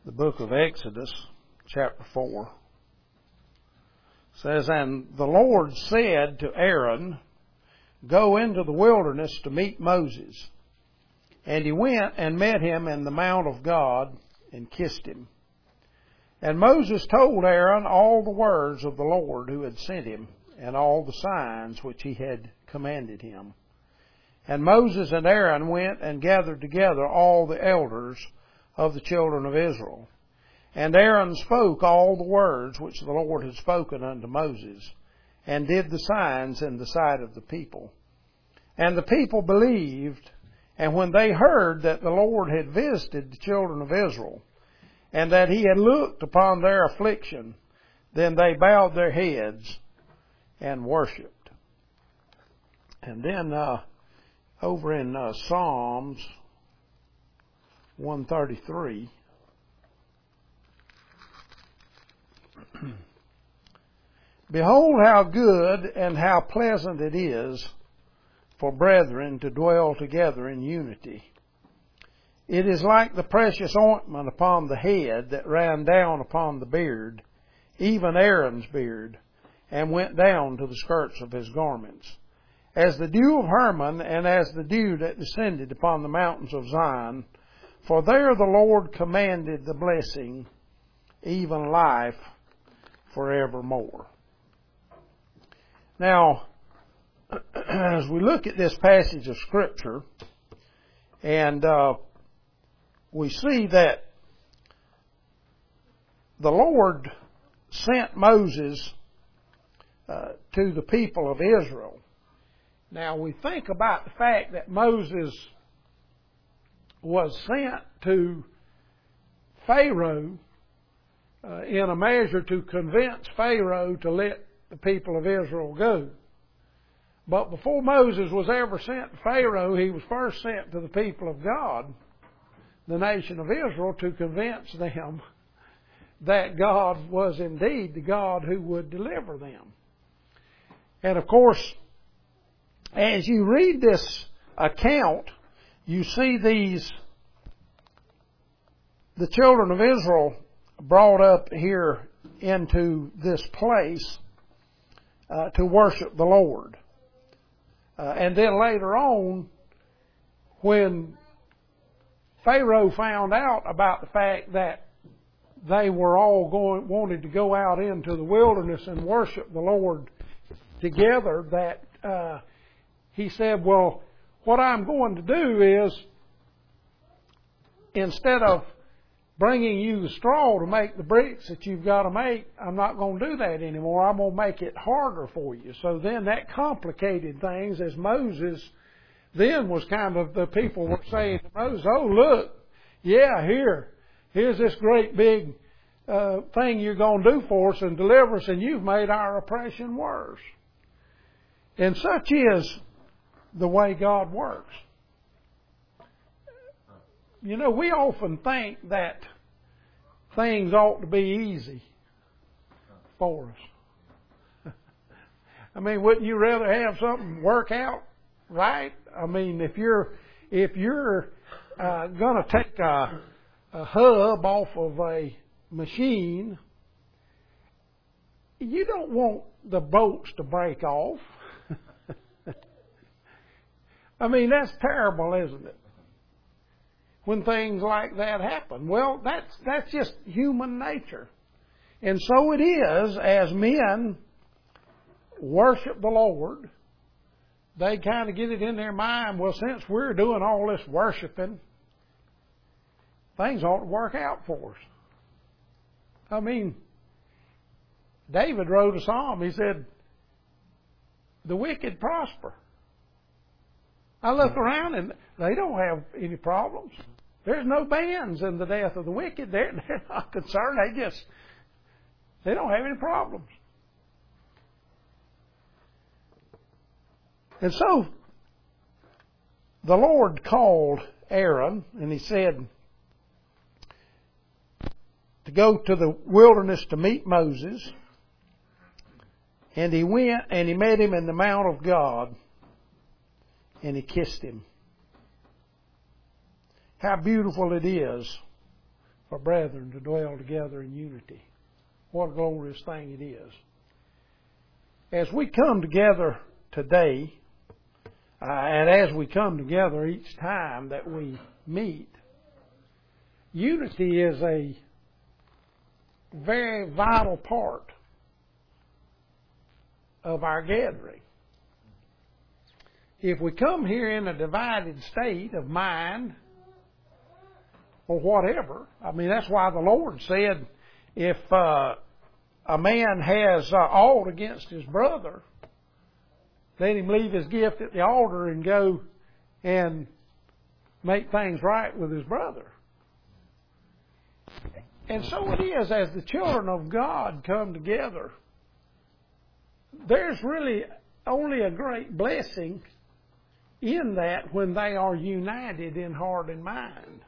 The book of Exodus, chapter 4, says, "And the Lord said to Aaron, Go into the wilderness to meet Moses. And he went and met him in the mount of God and kissed him. And Moses told Aaron all the words of the Lord who had sent him, and all the signs which he had commanded him. And Moses and Aaron went and gathered together all the elders of the children of Israel. And Aaron spoke all the words which the Lord had spoken unto Moses, and did the signs in the sight of the people. And the people believed, and when they heard that the Lord had visited the children of Israel, and that he had looked upon their affliction, then they bowed their heads and worshipped." And then over in Psalms 133, "Behold how good and how pleasant it is for brethren to dwell together in unity. It is like the precious ointment upon the head that ran down upon the beard, even Aaron's beard, and went down to the skirts of his garments, as the dew of Hermon, and as the dew that descended upon the mountains of Zion. For there the Lord commanded the blessing, even life forevermore." Now, as we look at this passage of Scripture, and we see that the Lord sent Moses to the people of Israel. Now, we think about the fact that Moses was sent to Pharaoh in a measure to convince Pharaoh to let the people of Israel go. But before Moses was ever sent to Pharaoh, he was first sent to the people of God, the nation of Israel, to convince them that God was indeed the God who would deliver them. And of course, as you read this account, you see the children of Israel brought up here into this place to worship the Lord. And then later on, when Pharaoh found out about the fact that they were all wanted to go out into the wilderness and worship the Lord together, that he said, "Well, what I'm going to do is, instead of bringing you the straw to make the bricks that you've got to make, I'm not going to do that anymore. I'm going to make it harder for you." So then that complicated things, as Moses then was kind of, the people were saying to Moses, "Oh, look, yeah, here's this great big thing you're going to do for us and deliver us, and you've made our oppression worse." And such is the way God works. You know, we often think that things ought to be easy for us. I mean, wouldn't you rather have something work out right? I mean, if you're going to take a hub off of a machine, you don't want the bolts to break off. I mean, that's terrible, isn't it? When things like that happen. Well, that's just human nature. And so it is, as men worship the Lord, they kind of get it in their mind, well, since we're doing all this worshiping, things ought to work out for us. I mean, David wrote a psalm. He said, "The wicked prosper." I look around and they don't have any problems. There's no bands in the death of the wicked. They're not concerned. They don't have any problems. And so the Lord called Aaron and he said to go to the wilderness to meet Moses. And he went and he met him in the mount of God and he kissed him. How beautiful it is for brethren to dwell together in unity. What a glorious thing it is. As we come together today, and as we come together each time that we meet, unity is a very vital part of our gathering. If we come here in a divided state of mind or whatever, I mean, that's why the Lord said, if a man has aught against his brother, let him leave his gift at the altar and go and make things right with his brother. And so it is, as the children of God come together, there's really only a great blessing in that when they are united in heart and mind.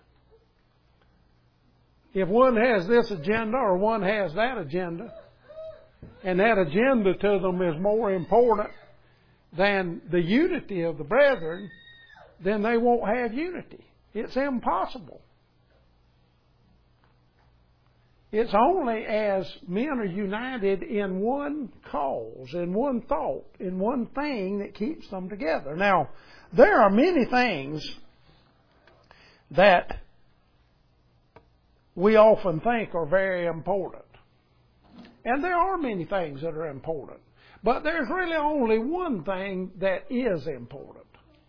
If one has this agenda or one has that agenda, and that agenda to them is more important than the unity of the brethren, then they won't have unity. It's impossible. It's only as men are united in one cause, in one thought, in one thing that keeps them together. Now, there are many things that we often think are very important. And there are many things that are important. But there's really only one thing that is important.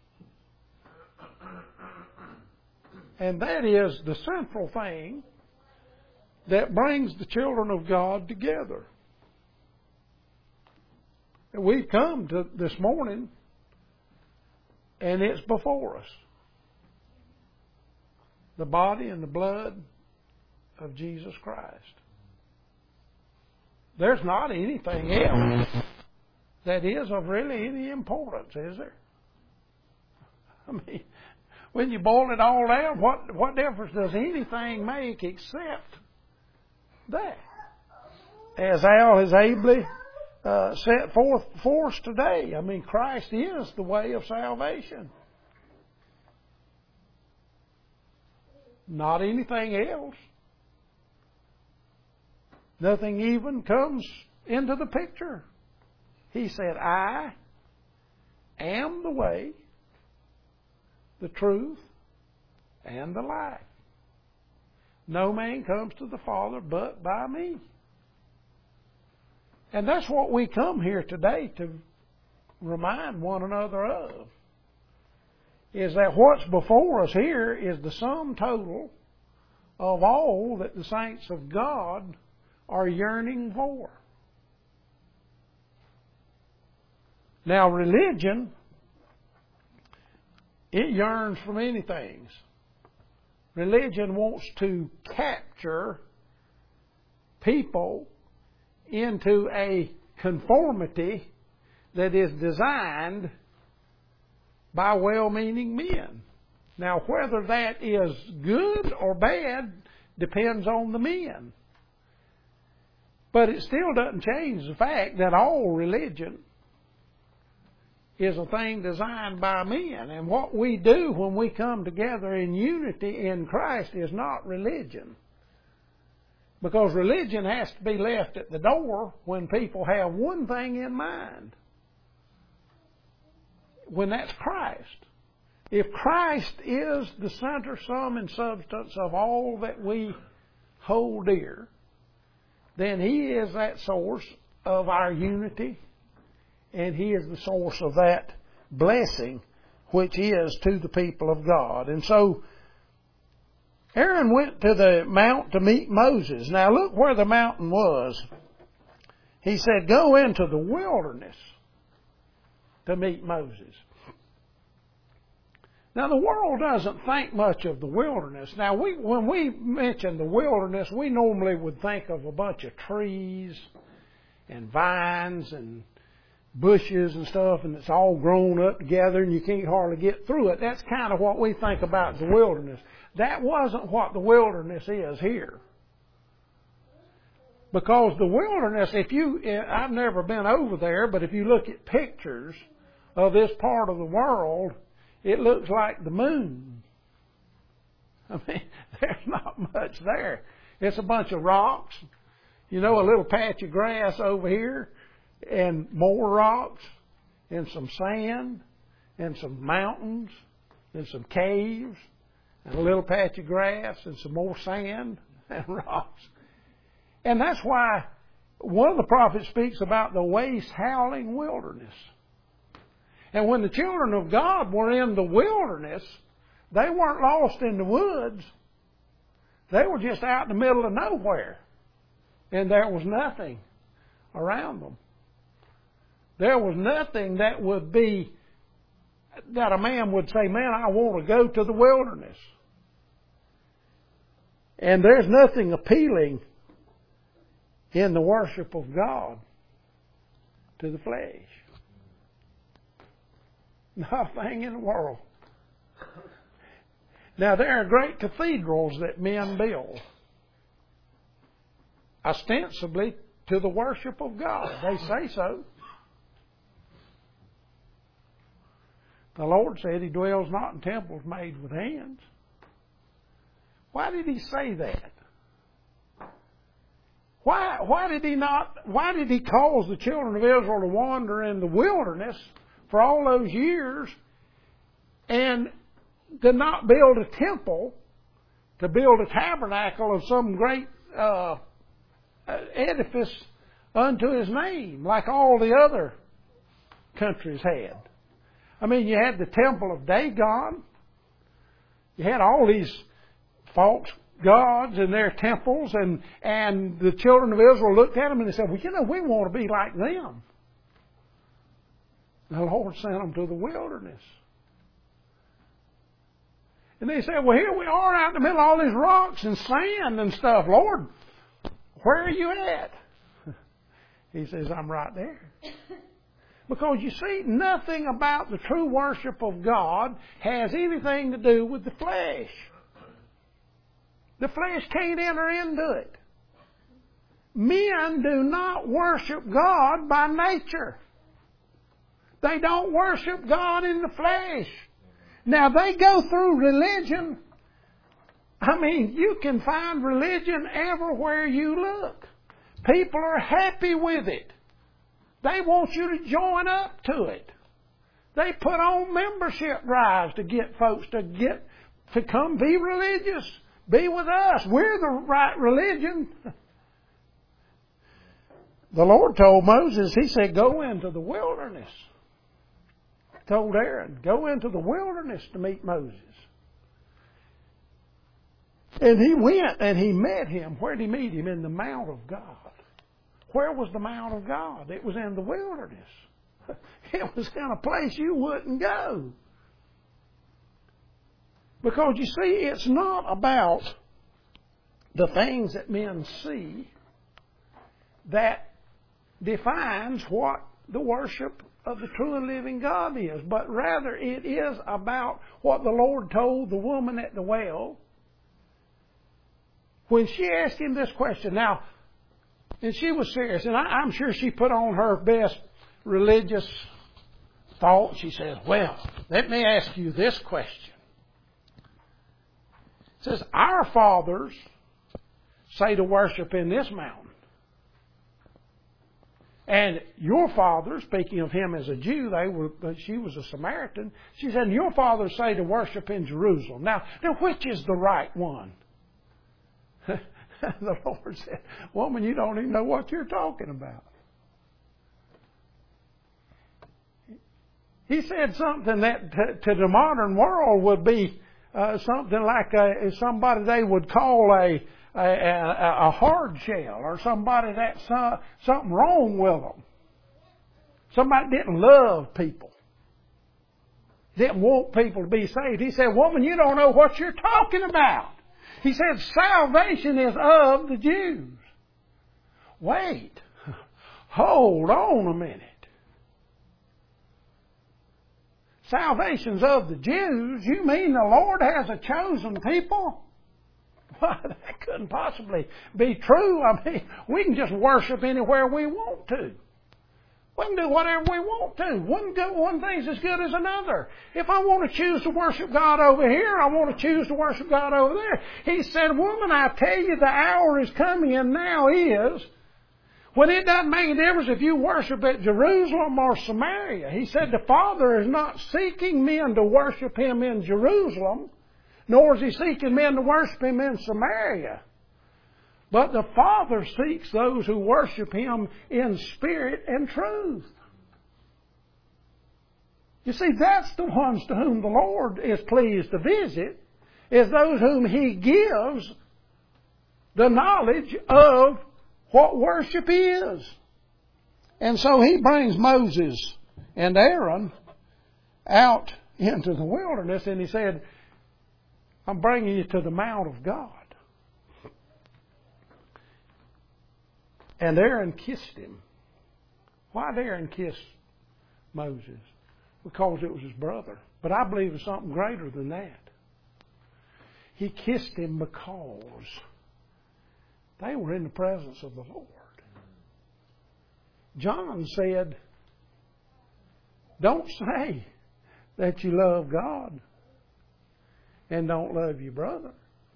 And that is the central thing that brings the children of God together. We've come to this morning, and it's before us. The body and the blood of Jesus Christ. There's not anything else that is of really any importance, is there? I mean, when you boil it all down, what difference does anything make except that? As Al has ably set forth for us today, I mean, Christ is the way of salvation. Not anything else. Nothing even comes into the picture. He said, I am the way, the truth, and the life. No man comes to the Father but by me. And that's what we come here today to remind one another of. Is that what's before us here is the sum total of all that the saints of God are yearning for. Now, religion, it yearns for many things. Religion wants to capture people into a conformity that is designed by well-meaning men. Now, whether that is good or bad depends on the men. But it still doesn't change the fact that all religion is a thing designed by men. And what we do when we come together in unity in Christ is not religion. Because religion has to be left at the door when people have one thing in mind. When that's Christ. If Christ is the center, sum, and substance of all that we hold dear, then He is that source of our unity, and He is the source of that blessing which is to the people of God. And so Aaron went to the mount to meet Moses. Now look where the mountain was. He said, go into the wilderness to meet Moses. Now the world doesn't think much of the wilderness. Now when we mention the wilderness, we normally would think of a bunch of trees and vines and bushes and stuff, and it's all grown up together and you can't hardly get through it. That's kind of what we think about the wilderness. That wasn't what the wilderness is here. Because the wilderness, I've never been over there, but if you look at pictures of this part of the world, it looks like the moon. I mean, there's not much there. It's a bunch of rocks, a little patch of grass over here, and more rocks, and some sand, and some mountains, and some caves, and a little patch of grass, and some more sand and rocks. And that's why one of the prophets speaks about the waste, howling wilderness. And when the children of God were in the wilderness, they weren't lost in the woods. They were just out in the middle of nowhere. And there was nothing around them. There was nothing that a man would say, man, I want to go to the wilderness. And there's nothing appealing in the worship of God to the flesh. Not a thing in the world. Now, there are great cathedrals that men build, ostensibly to the worship of God. They say so. The Lord said He dwells not in temples made with hands. Why did He say that? Why did He cause the children of Israel to wander in the wilderness for all those years and to not build a temple, to build a tabernacle of some great edifice unto His name, like all the other countries had? I mean, you had the temple of Dagon. You had all these false gods and their temples, and the children of Israel looked at them and they said, well, we want to be like them. The Lord sent them to the wilderness. And they said, well, here we are out in the middle of all these rocks and sand and stuff. Lord, where are you at? He says, I'm right there. Because you see, nothing about the true worship of God has anything to do with the flesh. The flesh can't enter into it. Men do not worship God by nature. They don't worship God in the flesh. Now, they go through religion. I mean, you can find religion everywhere you look. People are happy with it. They want you to join up to it. They put on membership drives to get folks to come be religious. Be with us. We're the right religion. The Lord told Moses, He said, go into the wilderness. Told Aaron, go into the wilderness to meet Moses. And he went and he met him. Where did he meet him? In the Mount of God. Where was the Mount of God? It was in the wilderness. It was in a place you wouldn't go. Because you see, it's not about the things that men see that defines what the worship of the true and living God is, but rather it is about what the Lord told the woman at the well when she asked Him this question. Now, and she was serious, and I'm sure she put on her best religious thought. She says, well, let me ask you this question. It says, our fathers say to worship in this mountain. And your father, speaking of him as a Jew, she was a Samaritan. She said, your fathers say to worship in Jerusalem. Now which is the right one? The Lord said, woman, you don't even know what you're talking about. He said something that to the modern world would be something like somebody they would call a hard shell, or somebody that's something wrong with them. Somebody didn't love people. Didn't want people to be saved. He said, woman, you don't know what you're talking about. He said, salvation is of the Jews. Wait. Hold on a minute. Salvation's of the Jews? You mean the Lord has a chosen people? Why, that couldn't possibly be true. I mean, we can just worship anywhere we want to. We can do whatever we want to. One thing's as good as another. If I want to choose to worship God over here, I want to choose to worship God over there. He said, woman, I tell you the hour is coming, and now is, when it doesn't make a difference if you worship at Jerusalem or Samaria. He said the Father is not seeking men to worship Him in Jerusalem, nor is He seeking men to worship Him in Samaria. But the Father seeks those who worship Him in spirit and truth. You see, that's the ones to whom the Lord is pleased to visit, is those whom He gives the knowledge of what worship is. And so He brings Moses and Aaron out into the wilderness, and He said, I'm bringing you to the Mount of God. And Aaron kissed him. Why did Aaron kiss Moses? Because it was his brother. But I believe it's something greater than that. He kissed him because they were in the presence of the Lord. John said, don't say that you love God and don't love your brother.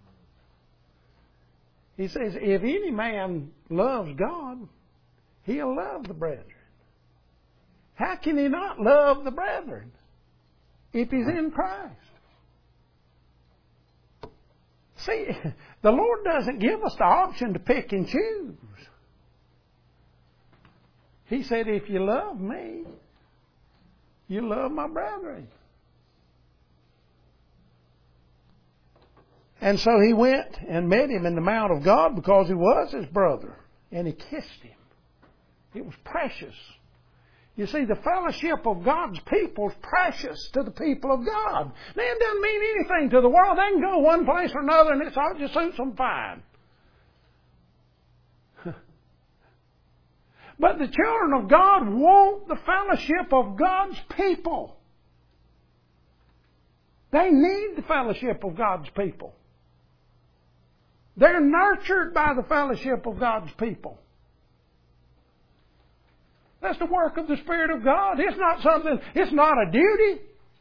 He says, if any man loves God, he'll love the brethren. How can he not love the brethren if he's in Christ? See, the Lord doesn't give us the option to pick and choose. He said, if you love me, you love my brethren. And so he went and met him in the Mount of God because he was his brother. And he kissed him. It was precious. You see, the fellowship of God's people is precious to the people of God. Now, it doesn't mean anything to the world. They can go one place or another and it just suits them fine. But the children of God want the fellowship of God's people. They need the fellowship of God's people. They're nurtured by the fellowship of God's people. That's the work of the Spirit of God. It's not a duty.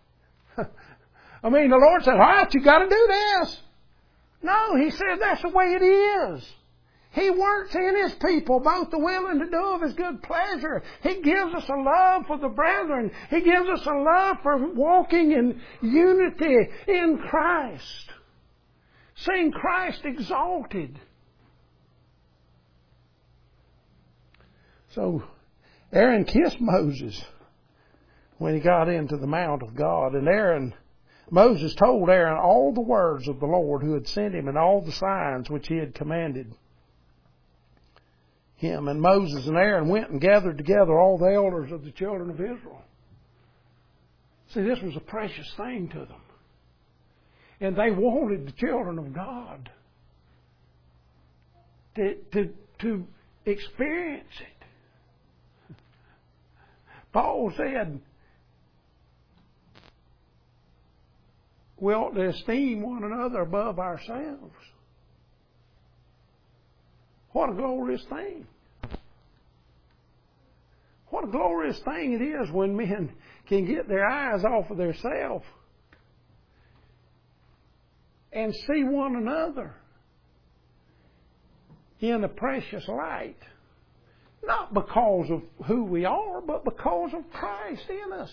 I mean, the Lord said, all right, you got to do this. No, He said that's the way it is. He works in His people, both the willing to do of His good pleasure. He gives us a love for the brethren. He gives us a love for walking in unity in Christ. Seeing Christ exalted. So, Aaron kissed Moses when he got into the Mount of God. And Moses told Aaron all the words of the Lord who had sent him and all the signs which He had commanded him. And Moses and Aaron went and gathered together all the elders of the children of Israel. See, this was a precious thing to them. And they wanted the children of God to experience it. Paul said, we ought to esteem one another above ourselves. What a glorious thing. What a glorious thing it is when men can get their eyes off of themselves and see one another in a precious light. Not because of who we are, but because of Christ in us.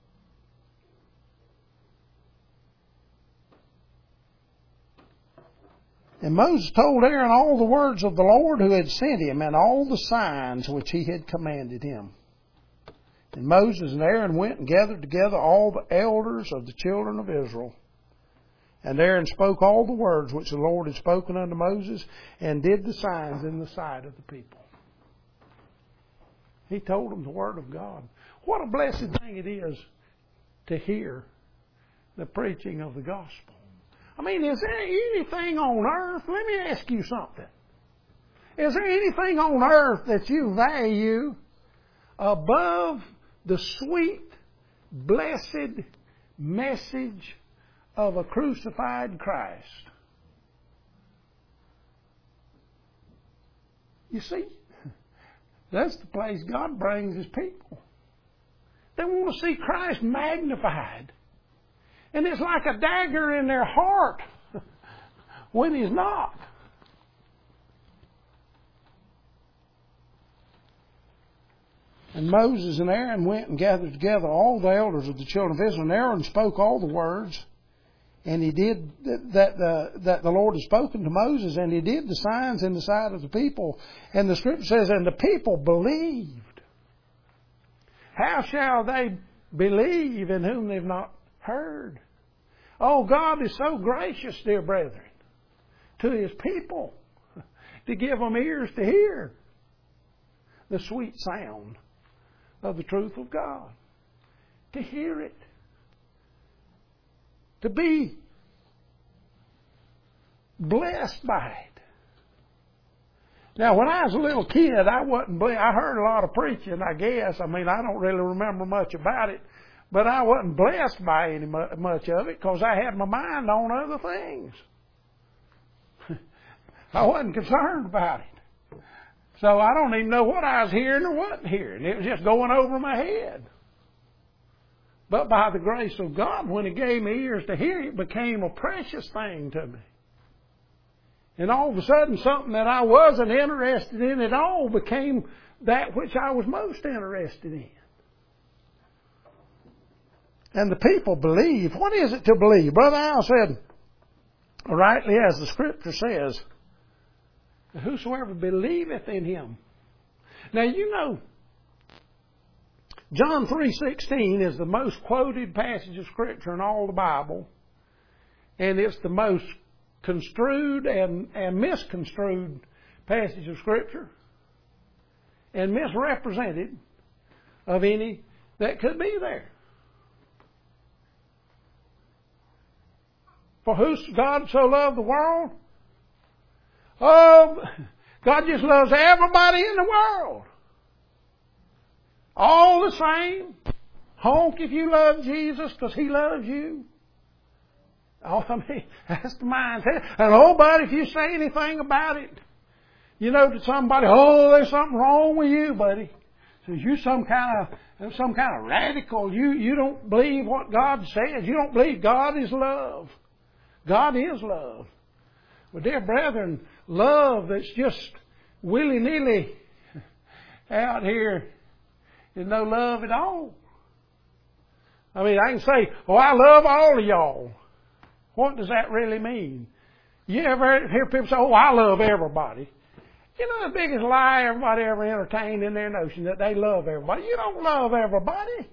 And Moses told Aaron all the words of the Lord who had sent him and all the signs which He had commanded him. And Moses and Aaron went and gathered together all the elders of the children of Israel. And Aaron spoke all the words which the Lord had spoken unto Moses, and did the signs in the sight of the people. He told them the Word of God. What a blessed thing it is to hear the preaching of the gospel. I mean, is there anything on earth, let me ask you something. Is there anything on earth that you value above the sweet, blessed message of a crucified Christ? You see, that's the place God brings His people. They want to see Christ magnified. And it's like a dagger in their heart when He's not. And Moses and Aaron went and gathered together all the elders of the children of Israel. And Aaron spoke all the words, and he did that the Lord had spoken to Moses, and he did the signs in the sight of the people. And the Scripture says, and the people believed. How shall they believe in whom they've not heard? Oh, God is so gracious, dear brethren, to His people to give them ears to hear the sweet sound of the truth of God. To hear it. To be blessed by it. Now, when I was a little kid, I heard a lot of preaching, I guess. I mean, I don't really remember much about it. But I wasn't blessed by any much of it because I had my mind on other things. I wasn't concerned about it. So I don't even know what I was hearing or wasn't hearing. It was just going over my head. But by the grace of God, when He gave me ears to hear, it became a precious thing to me. And all of a sudden, something that I wasn't interested in at all became that which I was most interested in. And the people believe. What is it to believe? Brother Al said, rightly as the Scripture says, whosoever believeth in Him. Now you know, John 3:16 is the most quoted passage of Scripture in all the Bible. And it's the most construed and misconstrued passage of Scripture. And misrepresented of any that could be there. For who God so loved the world? Oh, God just loves everybody in the world. All the same. Honk if you love Jesus because He loves you. Oh, I mean, that's the mindset. And oh, buddy, if you say anything about it, you know, to somebody, oh, there's something wrong with you, buddy. So you're some kind of radical. You don't believe what God says. You don't believe God is love. God is love. Well, dear brethren, love that's just willy-nilly out here is no love at all. I mean, I can say, oh, I love all of y'all. What does that really mean? You ever hear people say, oh, I love everybody? You know the biggest lie everybody ever entertained in their notion that they love everybody. You don't love everybody.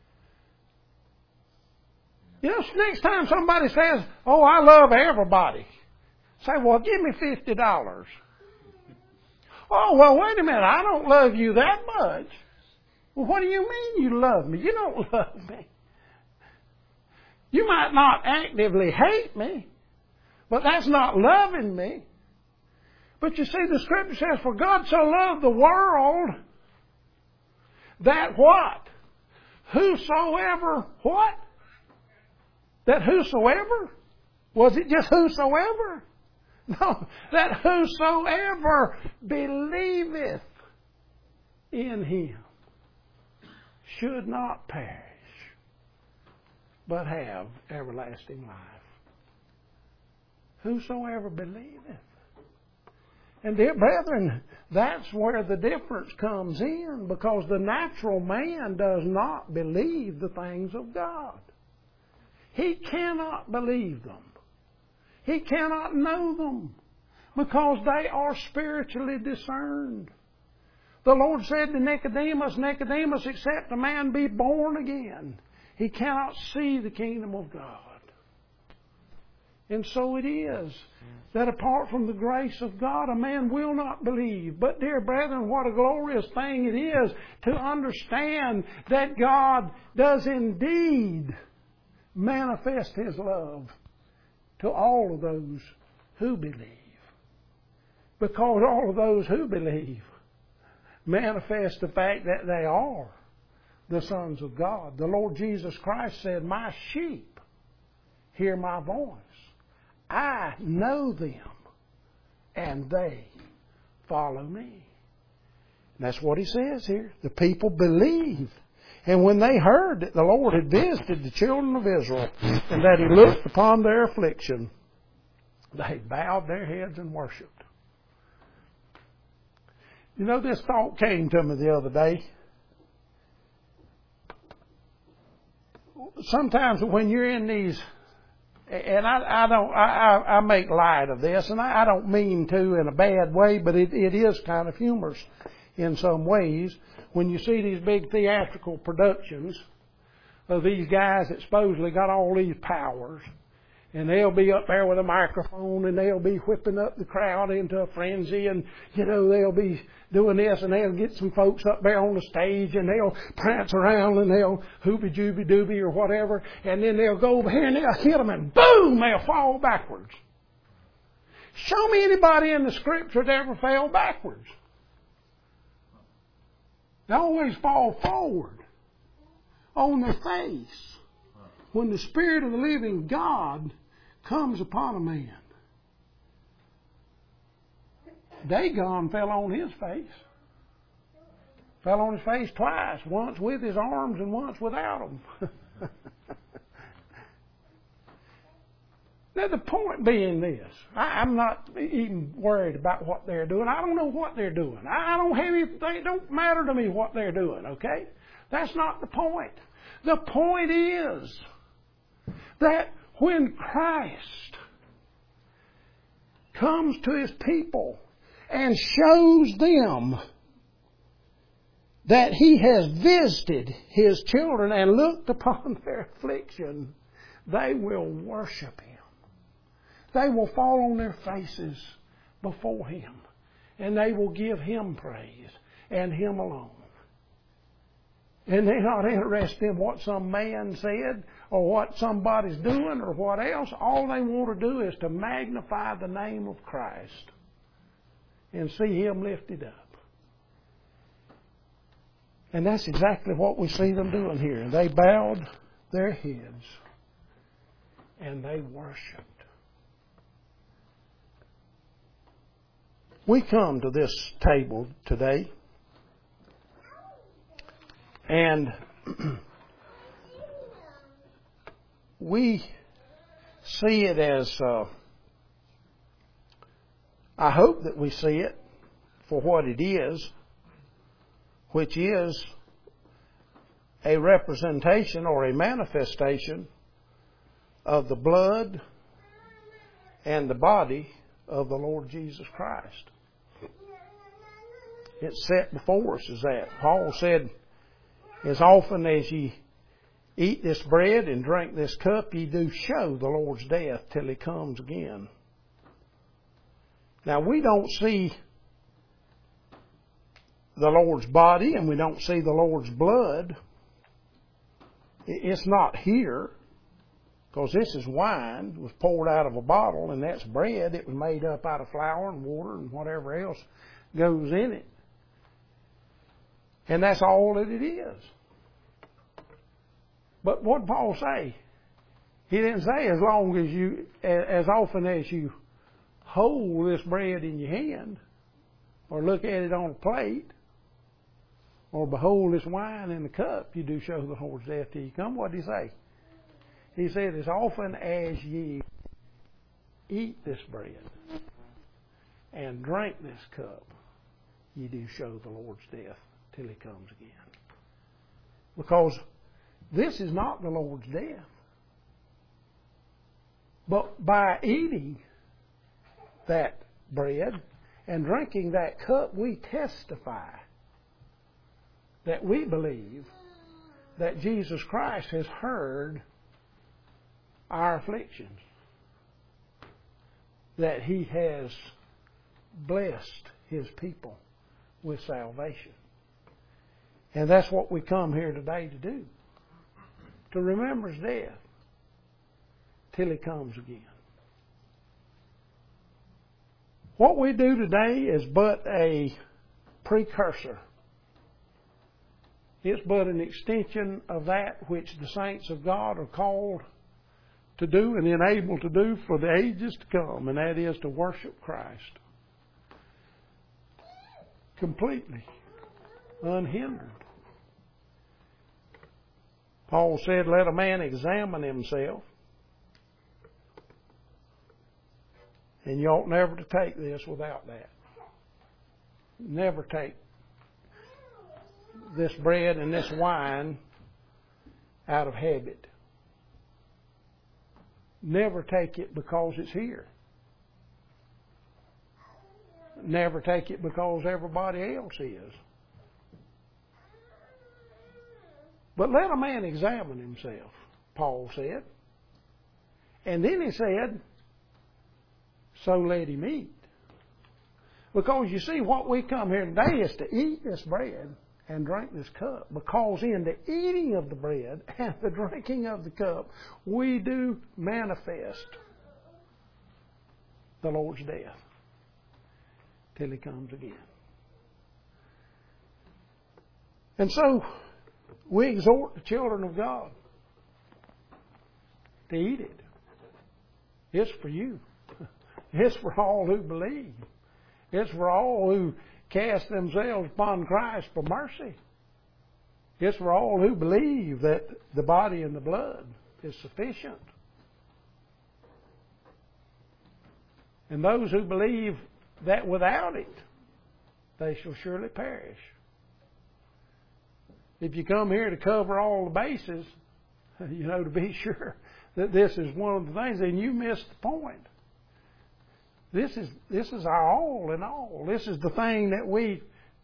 You know, next time somebody says, oh, I love everybody, say, well, give me $50. Oh, well, wait a minute, I don't love you that much. Well, what do you mean you love me? You don't love me. You might not actively hate me, but that's not loving me. But you see, the Scripture says, for God so loved the world that what? Whosoever, what? That whosoever? Was it just whosoever? No, that whosoever believeth in Him should not perish, but have everlasting life. Whosoever believeth. And dear brethren, that's where the difference comes in, because the natural man does not believe the things of God. He cannot believe them. He cannot know them because they are spiritually discerned. The Lord said to Nicodemus, Nicodemus, except a man be born again, he cannot see the kingdom of God. And so it is that apart from the grace of God, a man will not believe. But dear brethren, what a glorious thing it is to understand that God does indeed manifest His love to all of those who believe. Because all of those who believe manifest the fact that they are the sons of God. The Lord Jesus Christ said, my sheep hear my voice. I know them, and they follow me. And that's what He says here. The people believe. And when they heard that the Lord had visited the children of Israel and that He looked upon their affliction, they bowed their heads and worshipped. You know, this thought came to me the other day. Sometimes when you're in these, and I make light of this, and I don't mean to in a bad way, but it is kind of humorous in some ways. When you see these big theatrical productions of these guys that supposedly got all these powers, and they'll be up there with a microphone and they'll be whipping up the crowd into a frenzy, and, you know, they'll be doing this, and they'll get some folks up there on the stage and they'll prance around and they'll hoobie-jooby-dooby or whatever, and then they'll go over here and they'll hit them and boom, they'll fall backwards. Show me anybody in the Scripture that ever fell backwards. They always fall forward on their face when the Spirit of the living God comes upon a man. Dagon fell on his face. Fell on his face twice, once with his arms and once without them. Now, the point being this, I'm not even worried about what they're doing. I don't know what they're doing. I don't have anything. It don't matter to me what they're doing, okay? That's not the point. The point is that when Christ comes to His people and shows them that He has visited His children and looked upon their affliction, they will worship Him. They will fall on their faces before Him, and they will give Him praise and Him alone. And they're not interested in what some man said or what somebody's doing or what else. All they want to do is to magnify the name of Christ and see Him lifted up. And that's exactly what we see them doing here. They bowed their heads and they worshiped. We come to this table today and we see it as, I hope that we see it for what it is, which is a representation or a manifestation of the blood and the body of the Lord Jesus Christ. It's set before us as that. Paul said, as often as ye eat this bread and drink this cup, ye do show the Lord's death till He comes again. Now, we don't see the Lord's body and we don't see the Lord's blood. It's not here, because this is wine. It was poured out of a bottle, and that's bread. It was made up out of flour and water and whatever else goes in it. And that's all that it is. But what did Paul say? He didn't say as often as you hold this bread in your hand, or look at it on a plate, or behold this wine in the cup, you do show the Lord's death till He come. What did he say? He said, as often as ye eat this bread and drink this cup, ye do show the Lord's death till He comes again. Because this is not the Lord's death. But by eating that bread and drinking that cup, we testify that we believe that Jesus Christ has heard our afflictions, that He has blessed His people with salvation. And that's what we come here today to do, to remember His death till He comes again. What we do today is but a precursor. It's but an extension of that which the saints of God are called to do and enabled to do for the ages to come, and that is to worship Christ completely, unhindered. Paul said, let a man examine himself. And you ought never to take this without that. Never take this bread and this wine out of habit. Never take it because it's here. Never take it because everybody else is. But let a man examine himself, Paul said. And then he said, so let him eat. Because you see, what we come here today is to eat this bread and drink this cup. Because in the eating of the bread and the drinking of the cup, we do manifest the Lord's death till He comes again. And so, we exhort the children of God to eat it. It's for you. It's for all who believe. It's for all who cast themselves upon Christ for mercy. It's for all who believe that the body and the blood is sufficient. And those who believe that without it, they shall surely perish. If you come here to cover all the bases, to be sure that this is one of the things, then you miss the point. This is our all in all. This is the thing that we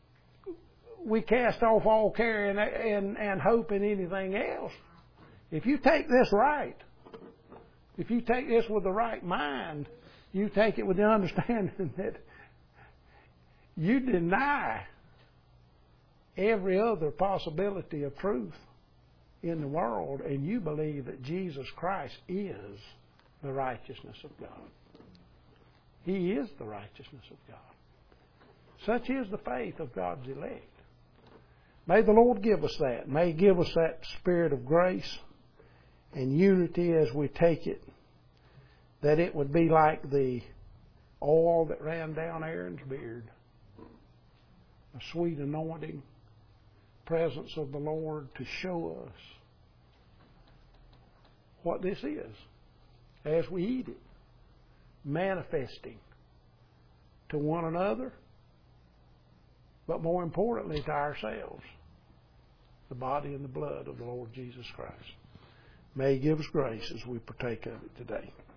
cast off all care and hope in anything else. If you take this right, if you take this with the right mind, you take it with the understanding that you deny every other possibility of truth in the world, and you believe that Jesus Christ is the righteousness of God. He is the righteousness of God. Such is the faith of God's elect. May the Lord give us that. May He give us that spirit of grace and unity as we take it, that it would be like the oil that ran down Aaron's beard, a sweet anointing, presence of the Lord to show us what this is as we eat it, manifesting to one another, but more importantly to ourselves, the body and the blood of the Lord Jesus Christ. May He give us grace as we partake of it today.